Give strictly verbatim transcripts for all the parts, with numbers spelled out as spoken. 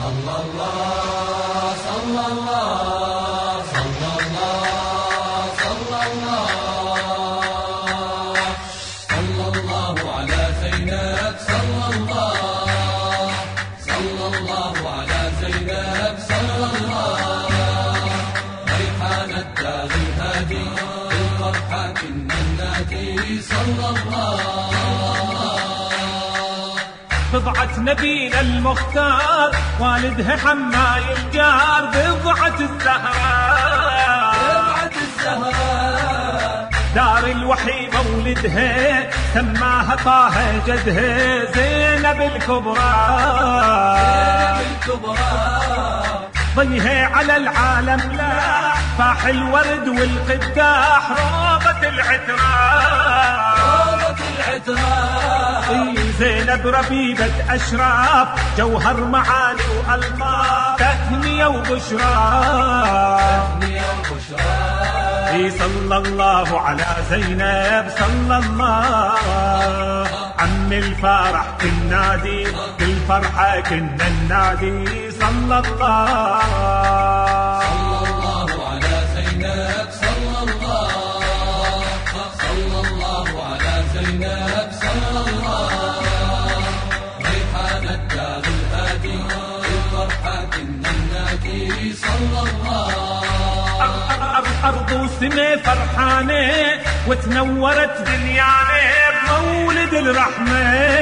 صلى الله صلى الله صلى الله صلى الله صلى الله على زينب صلى الله صلى الله على زينب صلى الله ريحان الدار الهادي بالفرحة النادي صلى الله بضعة نبينا المختار والدها حماي الجار بضعة الزهراء بضعة الزهراء دار الوحي مولدها سماها طه جدها زينب الكبرى زينب الكبرى ضيها على العالم لا فاح الورد والقداح روضة العتراء روضة العتراء زينب ربيبة أشراف جوهر معاني وألطاف تهنية وبشرى تهنية وبشرى صلى الله على زينب صلى الله عم الفرح النادي بالفرحة كنا النادي صلى الله صلى الله على زينب صلى الله صلى الله على زينب صلى الله ريحان الدار الهادي بالفرحة كنا النادي صلى الله أرض وسماء فرحانة وتنورت دنيانا بمولد الرحمة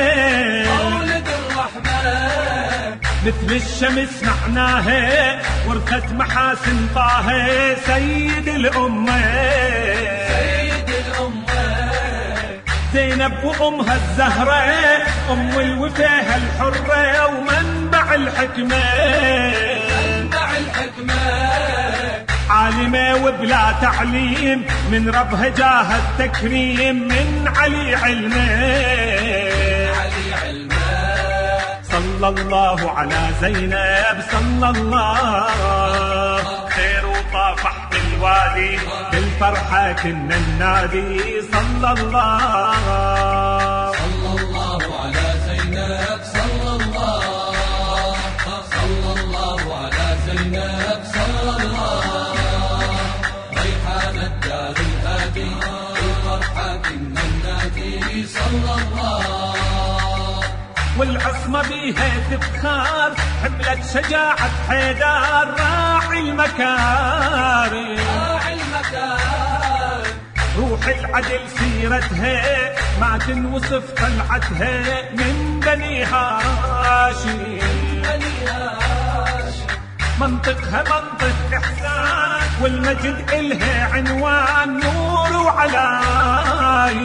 مولد الرحمة مثل الشمس معناها ورثت محاسن طه سيد الأمة سيد الأمة زينب وأمها الزهرة أم الوفاها الحرة ومنبع الحكمة منبع الحكمة عالمة وبلا تعليم من ربها جاه التكريم من علي علمه علي علمه صلى الله على زينب صلى الله خير وطافح بالوادي بالفرحة كنا النادي صلى الله صلى الله على زينب صلى الله صلى الله على زينب صلى الله ريحان الدار الهادي بالفرحة كنا النادي صلى الله والعصمة بيها تفخار حملت شجاعة حيدر راعي المكارم راعي المكان روح العدل سيرتها ما تنوصف طلعتها من بني هاشم بني هاشم منطقها منطق إحسان والمجد إلها عنوان نور وعلاي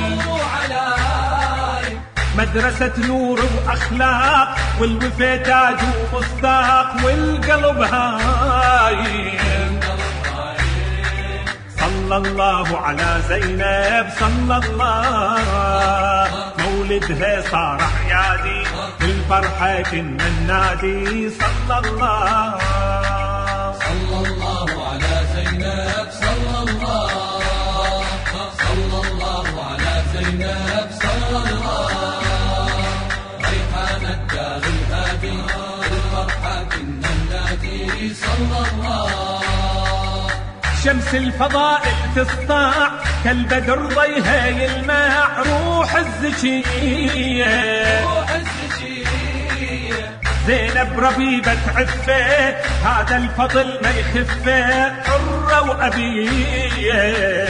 وعلاي مدرسة نور وأخلاق والوفا تاج ومصداق والقلب هاي صلى الله على زينب صلى الله مولدها صار عيادي بالفرحة كنا النادي صلى الله صلى الله على زينب صلى الله صلى الله على زينب صلى الله ريحان الدار الهادي بالفرحة كنا النادي صلى الله شمس الفضائل تسطع كالبدر ضيها يلمع روح الزكية روح الزكية زينب ربيبة عفة هذا الفضل ما يخفه حرة وأبية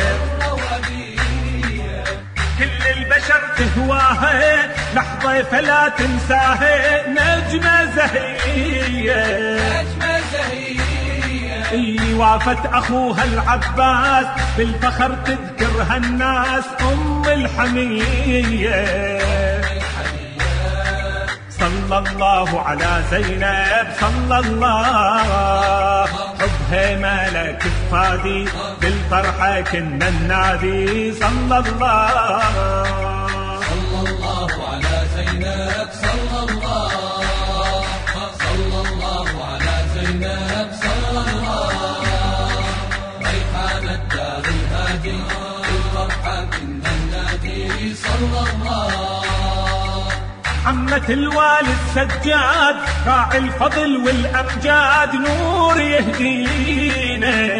وأبية كل البشر تهواها لحظة فلا تنساها نجمة زهية نجمة زهية اي وافت اخوها العباس بالفخر تذكرها الناس ام الحمية صلى الله على زينب صلى الله حبها ملك الفادي بالفرحة كنا النادي صلى الله صلى الله على زينب صلى الله صلى الله على زينب صلى الله ريحان الدار الهادي بالفرحة كنا النادي صلى الله عمة الوالد سجاد راعي الفضل والأمجاد نور يهدينا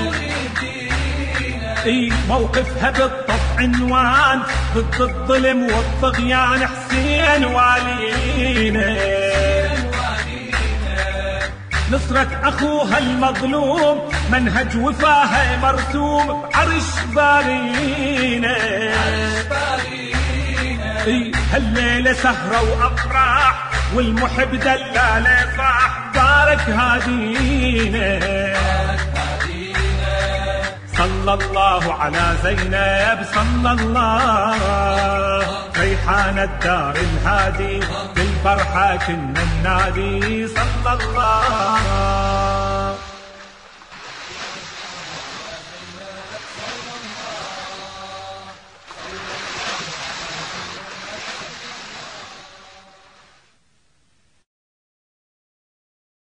اي موقفها بالطف عنوان ضد الظلم والطغيان حسين والينا نصرة أخوها المظلوم منهج وفاها مرسوم عرش بارينا اي هالليلة سهرة وأفراح والمحب دلالة صاح بارك هادينا صلى الله على زينب صلى الله ريحان الدار الهادي بالفرحة كنا النادي صلى الله